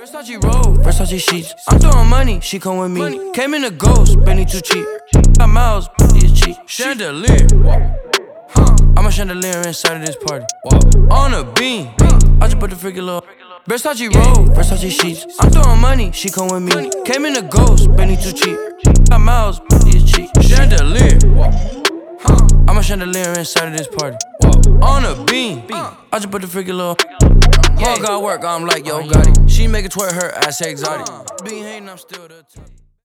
Versace robe, Versace sheets. I'm throwing money, she come with me. Came in a ghost, Benny too cheap. Got miles, is cheap. Chandelier. I'm a chandelier inside of this party. On a beam, I just put the freaking little Versace robe, Versace sheets. I'm throwing money, she come with me. Came in a ghost, Benny too cheap. Got miles, is cheap. Chandelier. I'm a chandelier inside of this party. On a beam, I just put the freaking little got work, I'm like, yo, got it. She make it twerk, her ass exotic. Being hating, I'm still the top.